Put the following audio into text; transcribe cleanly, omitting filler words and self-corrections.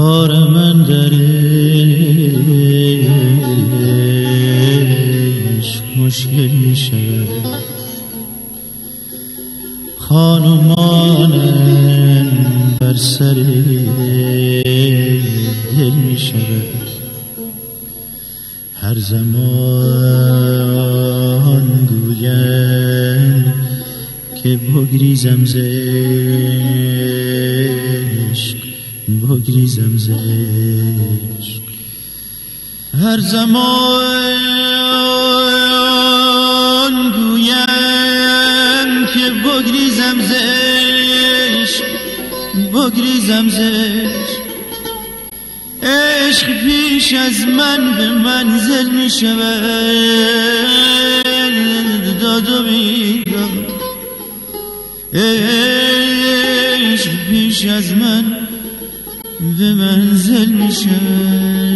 کار من در عشق مشکل می شود، خانمانم بر سر دل می شود. هر زمان گویم که بگریزم ز عشق، بگریزم ز عشق. هر زمان گویم که بگریزم ز عشق، بگریزم ز عشق. عشق پیش از من به منزل می شود، داد و بیداد. عشق پیش از من به منزل می شود.